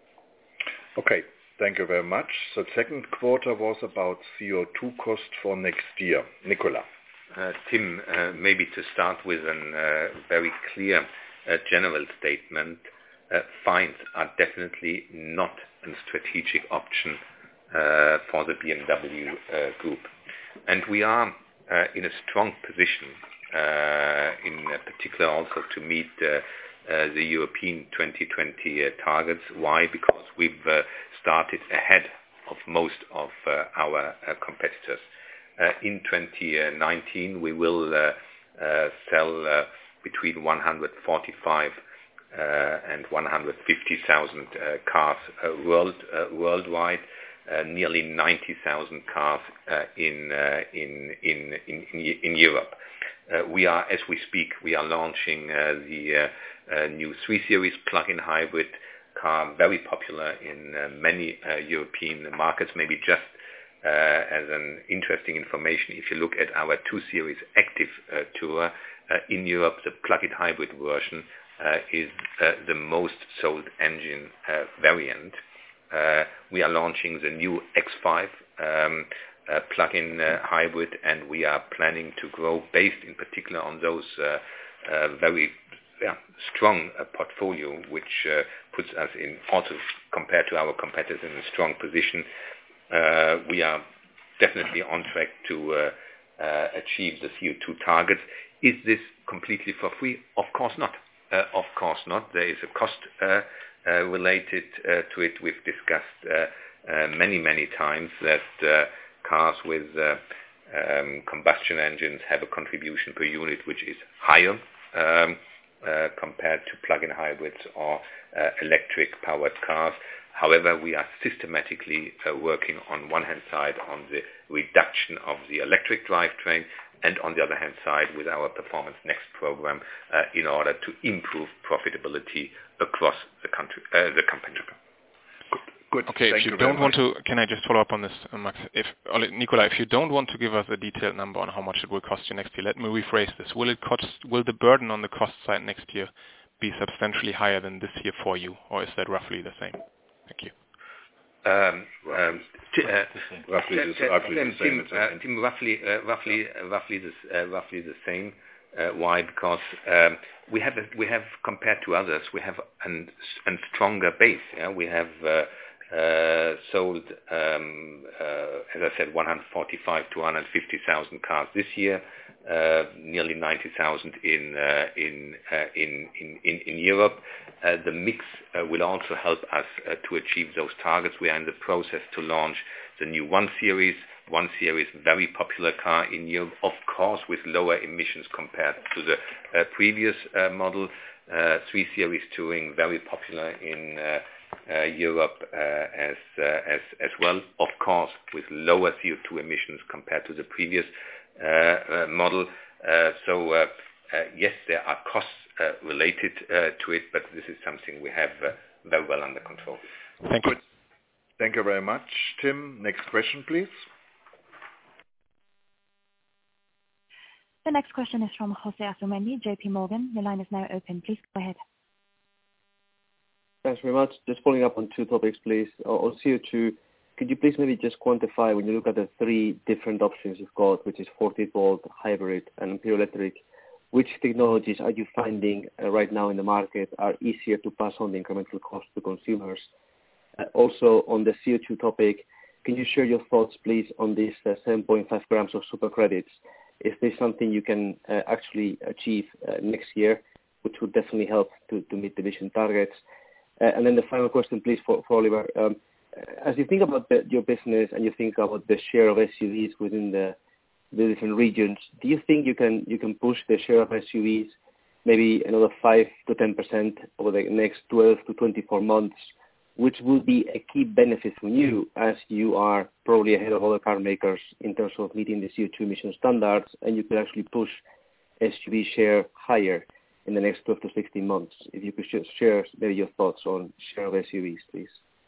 Okay, thank you very much. So second quarter was about C O two cost for next year. Nicola. Uh, Tim, uh, maybe to start with a uh, very clear uh, general statement, uh, fines are definitely not a strategic option uh, for the B M W uh, group. And we are uh, in a strong position, uh, in particular also to meet uh, uh, the European twenty twenty uh, targets. Why? Because we've uh, started ahead of most of uh, our uh, competitors. Uh, in twenty nineteen, we will uh, uh, sell uh, between one hundred forty-five uh, and one hundred fifty thousand uh, cars uh, world, uh, worldwide, uh, nearly ninety thousand cars uh, in, uh, in, in, in, in Europe. Uh, we are, as we speak, we are launching uh, the uh, uh, new three series plug-in hybrid car, very popular in uh, many uh, European markets. Maybe just Uh, as an interesting information, if you look at our two series active uh, tour uh, in Europe, the plug-in hybrid version uh, is uh, the most sold engine uh, variant. Uh, we are launching the new X five um, uh, plug-in uh, hybrid, and we are planning to grow based in particular on those uh, uh, very yeah, strong uh, portfolio, which uh, puts us in, also compared to our competitors, in a strong position. Uh, we are definitely on track to uh, uh, achieve the C O two targets. Is this completely for free? Of course not. Uh, of course not. There is a cost uh, uh, related uh, to it. We've discussed uh, uh, many, many times that uh, cars with uh, um, combustion engines have a contribution per unit which is higher um, uh, compared to plug-in hybrids or uh, electric-powered cars. However, we are systematically uh, working on one hand side on the reduction of the electric drivetrain, and on the other hand side with our Performance Next program uh, in order to improve profitability across the country, uh, the company. Good. Good. Okay, Thank if you, you don't want much. to, can I just follow up on this, uh, Max? If Nicola, if you don't want to give us a detailed number on how much it will cost you next year, let me rephrase this. Will it cost? Will the burden on the cost side next year be substantially higher than this year for you, or is that roughly the same? Thank you. Um, um, t- uh, roughly the same. Roughly the same. Tim, uh, Tim, roughly, uh, roughly, uh, roughly, this, uh, roughly the same. Uh, why? Because um, we have, a, we have compared to others, we have an, an stronger base. Yeah? We have uh, uh, sold, um, uh, as I said, one hundred forty-five to one hundred fifty thousand cars this year. Uh, nearly ninety thousand in, uh, in, uh, in in in in Europe. Uh, the mix uh, will also help us uh, to achieve those targets. We are in the process to launch the new one series. one series, very popular car in Europe, of course, with lower emissions compared to the uh, previous uh, model. Uh, three series touring, very popular in uh, uh, Europe uh, as, uh, as as well, of course, with lower C O two emissions compared to the previous Uh, uh, model. Uh, so uh, uh, yes, there are costs uh, related uh, to it, but this is something we have uh, very well under control. Thank you. Good. Thank you very much, Tim. Next question, please. The next question is from Jose Asumendi, J P Morgan. Your line is now open. Please go ahead. Thanks very much. Just following up on two topics, please. On C O two, could you please maybe just quantify, when you look at the three different options you've got, which is forty-eight volt, hybrid, and pure electric, which technologies are you finding uh, right now in the market are easier to pass on the incremental cost to consumers? Uh, also, on the C O two topic, can you share your thoughts, please, on this uh, seven point five grams of super credits? Is this something you can uh, actually achieve uh, next year, which would definitely help to, to meet the vision targets? Uh, and then the final question, please, for, for Oliver. Um, as you think about the, your business and you think about the share of S U Vs within the, the different regions, do you think you can you can push the share of S U Vs maybe another five to ten percent over the next twelve to twenty-four months, which will be a key benefit for you as you are probably ahead of other car makers in terms of meeting the C O two emission standards, and you could actually push S U V share higher in the next twelve to sixteen months? If you could share maybe your thoughts on share of S U Vs, please.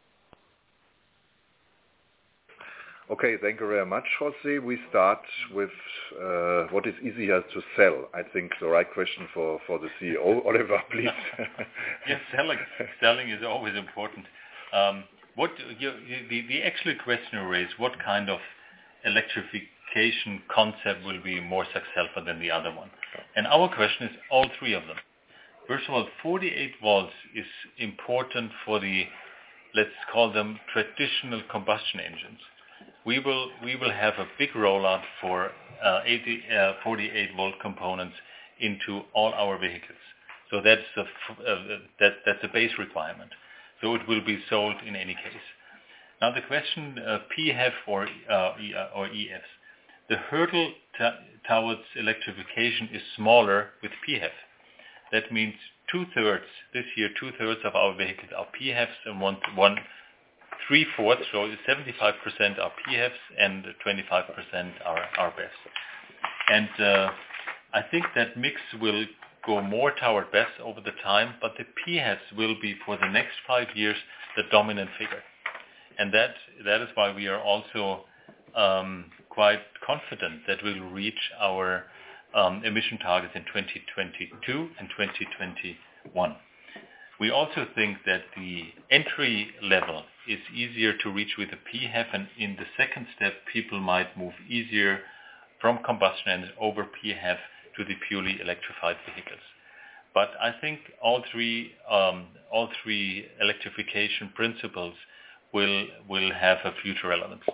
Okay, thank you very much, Jose. We start with uh, what is easier to sell. I think the right question for, for the C E O. Oliver, please. Yes, selling. Selling is always important. Um, what you, the, the actual question you raised, what kind of electrification concept will be more successful than the other one? And our question is all three of them. First of all, forty-eight volts is important for the, let's call them traditional combustion engines. We will we will have a big rollout for uh, eighty, uh, forty-eight volt components into all our vehicles. So that's the uh, that that's a base requirement. So it will be sold in any case. Now the question uh, P H E V or uh, e, uh, or E Fs. The hurdle t- towards electrification is smaller with P H E V. That means two thirds this year. Two thirds of our vehicles are P H E Vs and one one. Three-fourths, so seventy-five percent are P H E Vs and twenty-five percent are, are B E Vs. And uh, I think that mix will go more toward B E Vs over the time, but the P H E Vs will be, for the next five years, the dominant figure. And that that is why we are also um, quite confident that we'll reach our um, emission targets in twenty twenty-two and twenty twenty-one. We also think that the entry level is easier to reach with a P H E V, and in the second step, people might move easier from combustion engines over P H E V to the purely electrified vehicles. But I think all three um, all three electrification principles will will have a future relevance.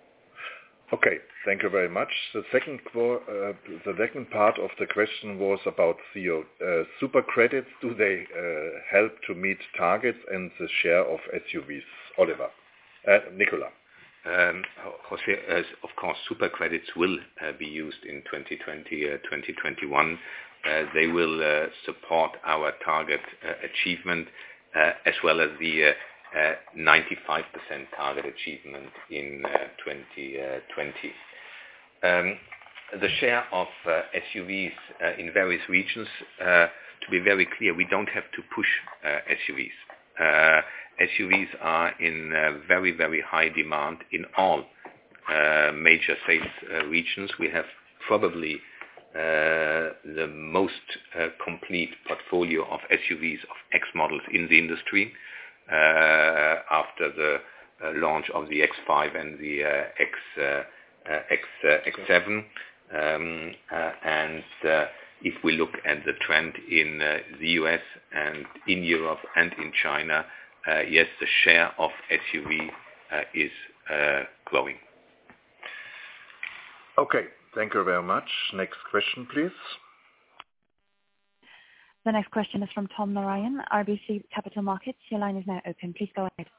Okay, thank you very much. The second uh, the second part of the question was about C O uh, super credits. Do they uh, help to meet targets and the share of S U Vs? Oliver, uh, Nicola. Um, Jose, uh, of course, super credits will uh, be used in twenty twenty, uh, twenty twenty-one. Uh, they will uh, support our target uh, achievement uh, as well as the uh, Uh, ninety-five percent target achievement in uh, twenty twenty. Um, the share of uh, S U Vs uh, in various regions, uh, to be very clear, we don't have to push uh, S U Vs. Uh, S U Vs are in uh, very, very high demand in all uh, major sales uh, regions. We have probably uh, the most uh, complete portfolio of S U Vs of X models in the industry. Uh, after the uh, launch of the X five and the uh, X, uh, uh, X, uh, X seven. Um, uh, and uh, if we look at the trend in uh, the U S and in Europe and in China, uh, yes, the share of S U V uh, is uh, growing. Okay, thank you very much. Next question, please. The next question is from Tom Narayan, R B C Capital Markets. Your line is now open. Please go ahead.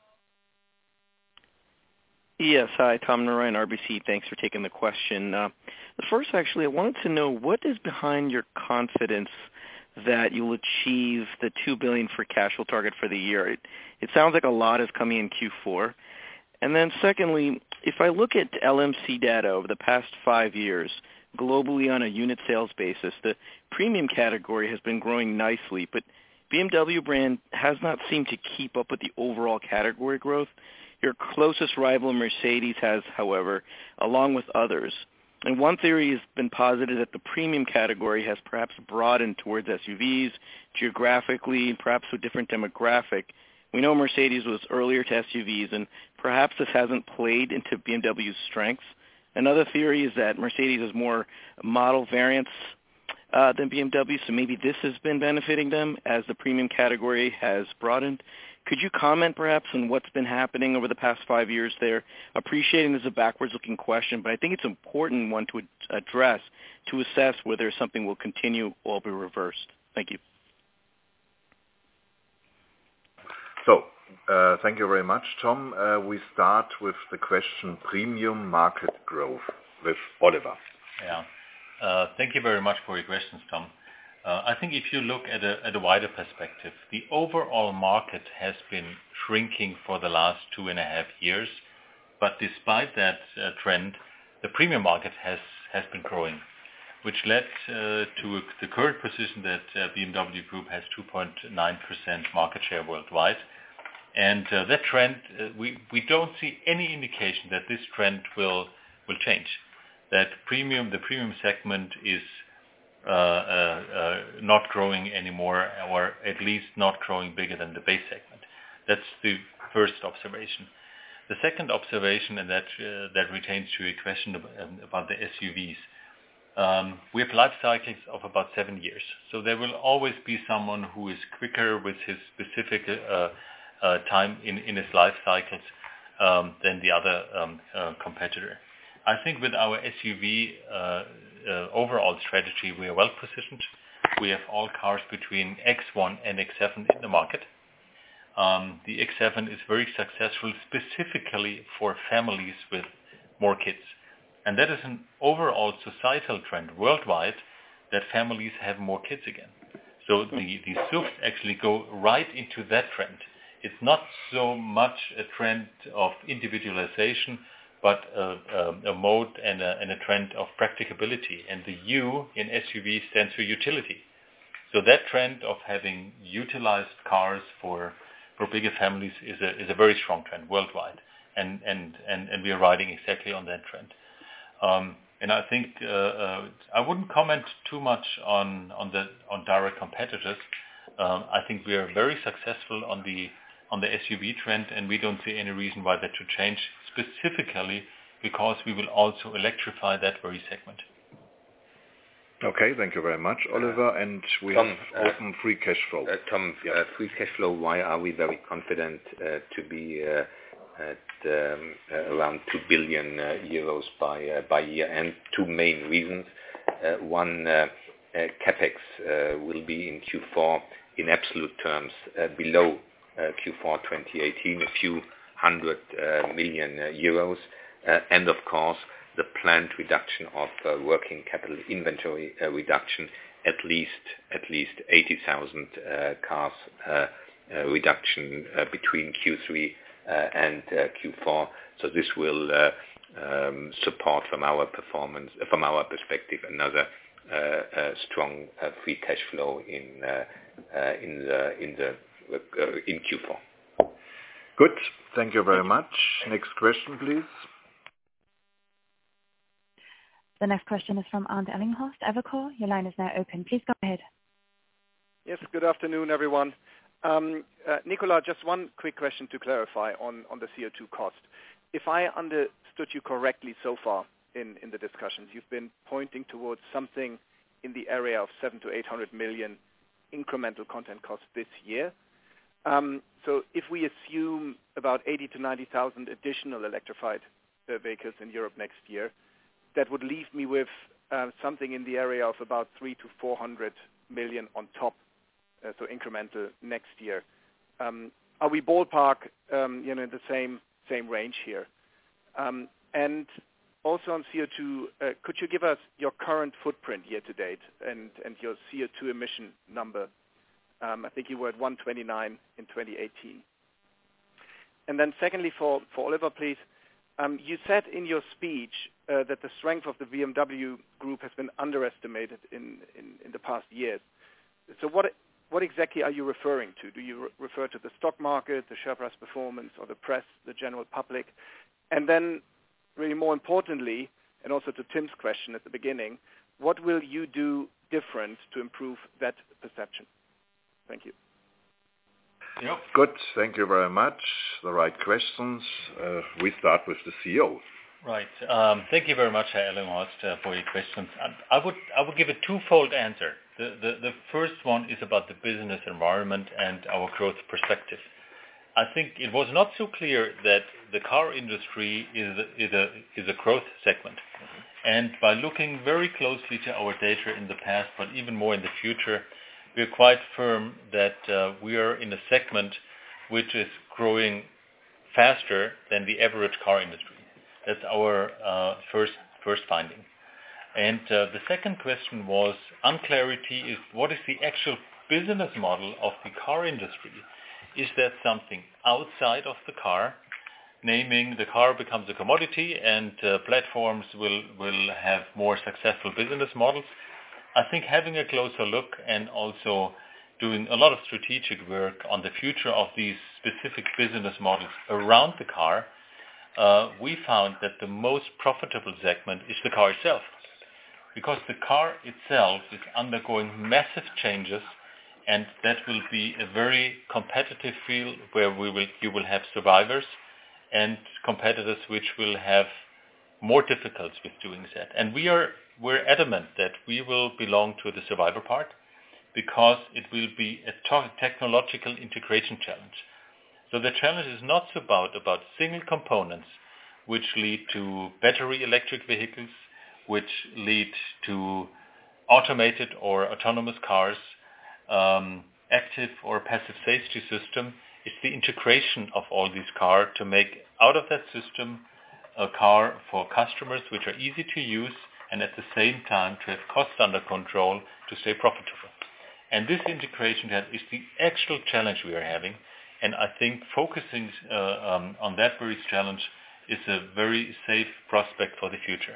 Yes, hi, Tom Narayan, R B C. Thanks for taking the question. Uh, first, actually, I wanted to know what is behind your confidence that you'll achieve the two billion dollars for cash flow target for the year. It, it sounds like a lot is coming in Q four. And then secondly, if I look at L M C data over the past five years, globally on a unit sales basis. The premium category has been growing nicely, but B M W brand has not seemed to keep up with the overall category growth. Your closest rival, Mercedes, has, however, along with others. And one theory has been posited that the premium category has perhaps broadened towards S U Vs, geographically, perhaps with different demographic. We know Mercedes was earlier to S U Vs, and perhaps this hasn't played into B M W's strengths. Another theory is that Mercedes has more model variants uh, than B M W, so maybe this has been benefiting them as the premium category has broadened. Could you comment perhaps on what's been happening over the past five years there? Appreciating this is a backwards-looking question, but I think it's an important one to address to assess whether something will continue or be reversed. Thank you. So, uh, thank you very much, Tom. Uh, we start with the question premium market growth with Oliver. Yeah. Uh, thank you very much for your questions, Tom. Uh, I think if you look at a, at a wider perspective, the overall market has been shrinking for the last two and a half years, but despite that uh, trend, the premium market has, has been growing, which led uh, to a, the current position that uh, B M W Group has two point nine percent market share worldwide. And uh, that trend, uh, we, we don't see any indication that this trend will will change, that premium the premium segment is Uh, uh, uh, not growing anymore, or at least not growing bigger than the base segment. That's the first observation. The second observation, and that uh, that retains to your question about, um, about the S U Vs. Um, we have life cycles of about seven years, so there will always be someone who is quicker with his specific uh, uh, time in, in his life cycles um, than the other um, uh, competitor. I think with our S U V uh, uh, overall strategy, we are well positioned. We have all cars between X one and X seven in the market. Um, the X seven is very successful specifically for families with more kids. And that is an overall societal trend worldwide that families have more kids again. So the, the S U Vs actually go right into that trend. It's not so much a trend of individualization, but a, a, a mode and a, and a trend of practicability. And the U in S U V stands for utility. So that trend of having utilized cars for for bigger families is a is a very strong trend worldwide, and and and, and we are riding exactly on that trend. Um, and I think uh, uh, I wouldn't comment too much on on the on direct competitors. Um, I think we are very successful on the on the S U V trend, and we don't see any reason why that should change, specifically because we will also electrify that very segment. Okay, thank you very much, Oliver. And we Tom, have open uh, free cash flow. Uh, Tom, yeah. uh, free cash flow, why are we very confident uh, to be uh, at um, uh, around two billion uh, euros by uh, by year end? Two main reasons. Uh, one, uh, uh, CapEx uh, will be in Q four in absolute terms uh, below uh, Q four twenty eighteen, a few hundred uh, million uh, euros. Uh, and of course, the planned reduction of uh, working capital inventory uh, reduction, at least at least eighty thousand uh, cars uh, uh, reduction uh, between Q three uh, and uh, Q four. So this will uh, um, support from our performance, uh, from our perspective, another uh, uh, strong uh, free cash flow in uh, uh, in the in the uh, in Q four. Good. Thank you very much. Next question, please. The next question is from Arndt Ellinghorst, Evercore. Your line is now open. Please go ahead. Yes, good afternoon, everyone. Um, uh, Nicola, just one quick question to clarify on, on the C O two cost. If I understood you correctly so far in, in the discussions, you've been pointing towards something in the area of seven to eight hundred million incremental content costs this year. Um, so if we assume about eighty to ninety thousand additional electrified uh, vehicles in Europe next year, that would leave me with uh, something in the area of about three to four hundred million on top, uh, so incremental next year. Um, are we ballpark, um, you know, in the same same range here? Um, and also on C O two, uh, could you give us your current footprint year to date and and your C O two emission number? Um, I think you were at one twenty-nine in twenty eighteen. And then secondly, for for Oliver, please. Um, you said in your speech uh, that the strength of the B M W group has been underestimated in, in, in the past years. So what what exactly are you referring to? Do you re- refer to the stock market, the share price performance, or the press, the general public? And then, really more importantly, and also to Tim's question at the beginning, what will you do different to improve that perception? Thank you. Yep. Good. Thank you very much. The right questions. Uh, we start with the C E O. Right. Um, thank you very much, Herr Ellinghorst, uh, for your questions. I, I would I would give a twofold answer. The, the the first one is about the business environment and our growth perspective. I think it was not so clear that the car industry is a, is a is a growth segment, mm-hmm. and by looking very closely to our data in the past, but even more in the future, we are quite firm that uh, we are in a segment which is growing faster than the average car industry. That's our uh, first first finding. And uh, the second question was, unclarity is what is the actual business model of the car industry? Is that something outside of the car, naming the car becomes a commodity and uh, platforms will, will have more successful business models? I think having a closer look and also doing a lot of strategic work on the future of these specific business models around the car, uh, we found that the most profitable segment is the car itself. Because the car itself is undergoing massive changes, and that will be a very competitive field where we will, you will have survivors and competitors which will have more difficulties with doing that. And we are we're adamant that we will belong to the survivor part because it will be a to- technological integration challenge. So the challenge is not about, about single components which lead to battery electric vehicles, which lead to automated or autonomous cars, um, active or passive safety system. It's the integration of all these cars to make out of that system a car for customers which are easy to use and at the same time to have costs under control to stay profitable. And this integration is the actual challenge we are having. And I think focusing uh, um, on that very challenge is a very safe prospect for the future.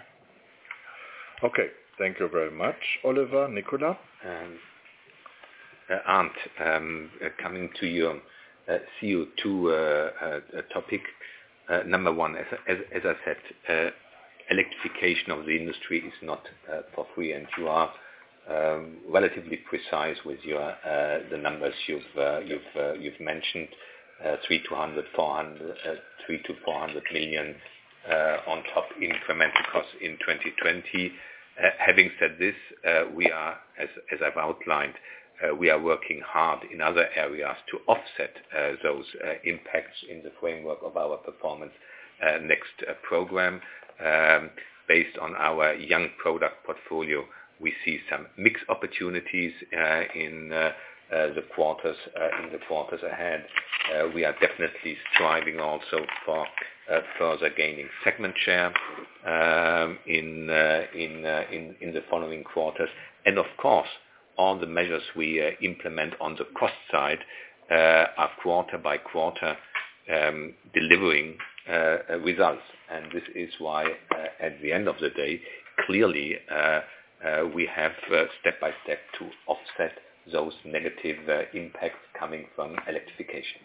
Okay, thank you very much, Oliver. Nicola? Um, uh, Arndt, um, uh, coming to your uh, C O two uh, uh, topic, uh, number one, as, as, as I said, uh, electrification of the industry is not uh, for free, and you are um, relatively precise with your uh, the numbers you've uh, you've uh, you've mentioned, uh, three to hundred, four hundred, uh, three to four hundred million uh, on top incremental costs in twenty twenty. Uh, having said this, uh, we are, as as I've outlined, uh, we are working hard in other areas to offset uh, those uh, impacts in the framework of our Performance uh, Next uh, program. Um, based on our young product portfolio, we see some mix opportunities uh, in uh, uh, the quarters uh, in the quarters ahead. Uh, we are definitely striving also for uh, further gaining segment share um, in, uh, in uh, in in the following quarters, and of course, all the measures we uh, implement on the cost side uh, are quarter by quarter um, delivering uh, results. And this is why, uh, at the end of the day, clearly uh, uh, we have uh, step by step to offset those negative uh, impacts coming from electrification.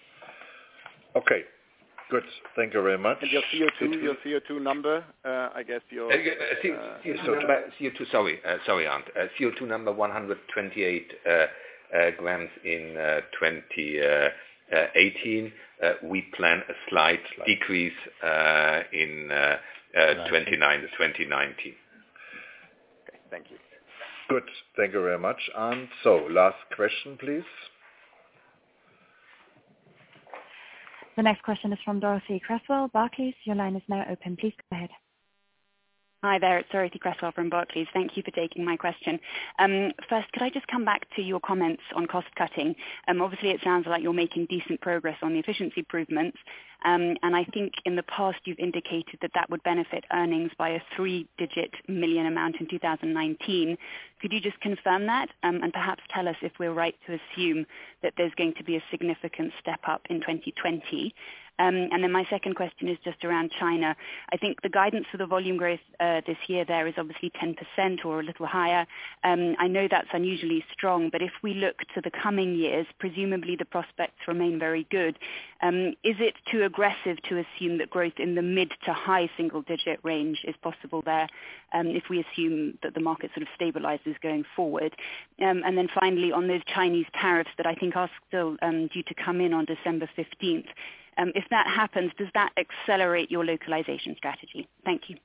Okay, good. Thank you very much. And your C O two, your C O two number, uh, I guess your uh, uh, C- uh, C O two number, C O two. Sorry, uh, sorry, Arndt. Uh, C O two number one hundred twenty-eight uh, uh, grams in uh, twenty eighteen. Uh, we plan a slight decrease uh, in uh, uh, twenty nineteen. Okay, thank you. Good. Thank you very much. And so, last question, please. The next question is from Dorothy Cresswell, Barclays. Your line is now open. Please go ahead. Hi there, it's Dorothy Cresswell from Barclays. Thank you for taking my question. Um, first, could I just come back to your comments on cost cutting? Um, obviously, it sounds like you're making decent progress on the efficiency improvements, um, and I think in the past you've indicated that that would benefit earnings by a three-digit million amount in two thousand nineteen. Could you just confirm that, um, and perhaps tell us if we're right to assume that there's going to be a significant step up in twenty twenty? Um, and then my second question is just around China. I think the guidance for the volume growth uh, this year there is obviously ten percent or a little higher. Um, I know that's unusually strong, but if we look to the coming years, presumably the prospects remain very good. Um, is it too aggressive to assume that growth in the mid to high single-digit range is possible there, um, if we assume that the market sort of stabilizes going forward? Um, and then finally, on those Chinese tariffs that I think are still um, due to come in on December fifteenth, um, if that happens, does that accelerate your localization strategy? Thank you.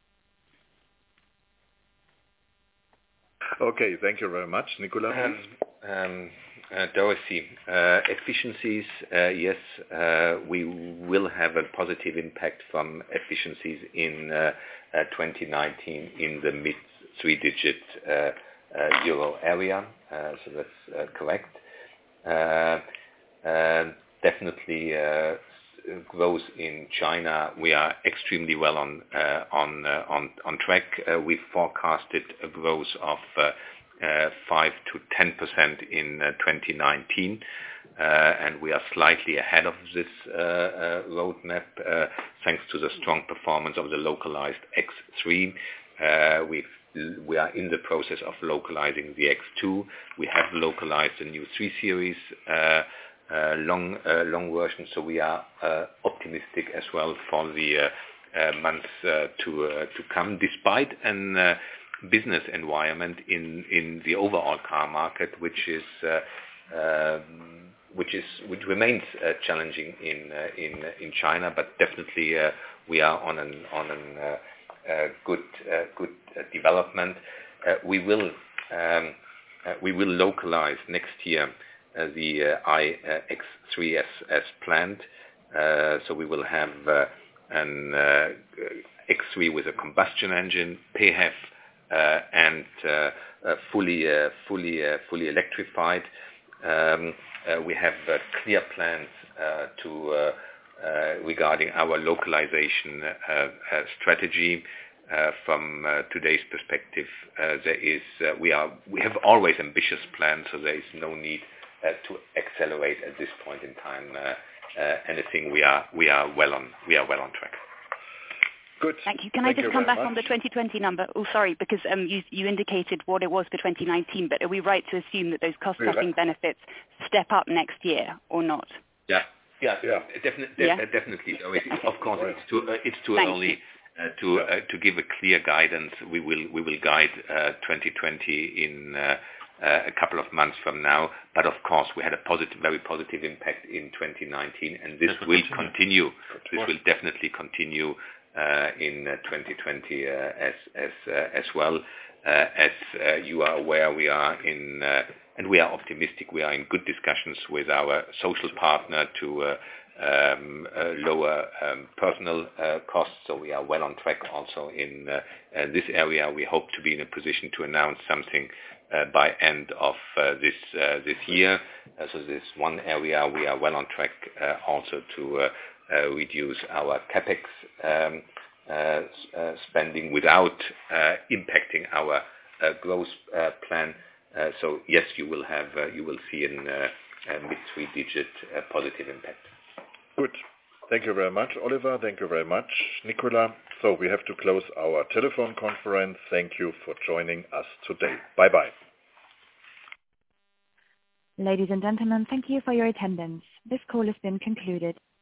Okay, thank you very much. Nicolas, please. Um, um, uh, Dorothy, uh, efficiencies, uh, yes, uh, we will have a positive impact from efficiencies in uh, uh, twenty nineteen in the mid three-digit uh, uh, euro area, uh, so that's uh, correct. Uh, uh, definitely uh, growth in China, we are extremely well on uh, on, uh, on on track. Uh, we forecasted a growth of uh, uh, five to ten percent in uh, twenty nineteen, uh, and we are slightly ahead of this uh, uh, roadmap uh, thanks to the strong performance of the localized X three. Uh, we've We are in the process of localizing the X two. We have localized the new three series uh, uh, long uh, long version, so we are uh, optimistic as well for the uh, uh, months uh, to uh, to come, despite an uh, business environment in in the overall car market, which is uh, um, which is which remains uh, challenging in uh, in in China, but definitely uh, we are on an on an uh, Uh, good uh, good uh, development. Uh, we will um, uh, we will localize next year uh, the uh, i X three as as planned. Uh, so we will have uh, an uh, X three with a combustion engine, P H E V, uh, and uh, uh, fully uh, fully uh, fully electrified. Um, uh, we have uh, clear plans uh, to uh, Uh, regarding our localization uh, uh, strategy. Uh, from uh, today's perspective, uh, there is uh, we are we have always ambitious plans, so there is no need uh, to accelerate at this point in time uh, uh, anything. We are we are well on we are well on track. Good. Thank you. Can Thank I just come back much. on the twenty twenty number? Oh, sorry, because um, you, you indicated what it was for twenty nineteen, but are we right to assume that those cost-cutting right. benefits step up next year or not? Yeah. Yeah, yeah. Definitely. Yeah. De- definitely. So it, of course, it's too uh, it's too Thank early uh, to uh, to give a clear guidance. We will we will guide uh, twenty twenty in uh, uh, a couple of months from now. But of course, we had a positive, very positive impact in twenty nineteen, and this This will will continue. continue. This will definitely continue uh, in uh, twenty twenty uh, as as uh, as well. Uh, as uh, you are aware, we are in. Uh, And we are optimistic. We are in good discussions with our social partner to uh, um, uh, lower um, personal uh, costs. So we are well on track also in uh, uh, this area. We hope to be in a position to announce something uh, by end of uh, this uh, this year. Uh, so this one area we are well on track uh, also to uh, uh, reduce our capex um, uh, uh, spending without uh, impacting our uh, growth uh, plan. Uh, so yes, you will have uh, you will see an, uh, a mid three-digit uh, positive impact. Good. Thank you very much, Oliver. Thank you very much, Nicolas. So we have to close our telephone conference. Thank you for joining us today. Bye bye. Ladies and gentlemen, thank you for your attendance. This call has been concluded.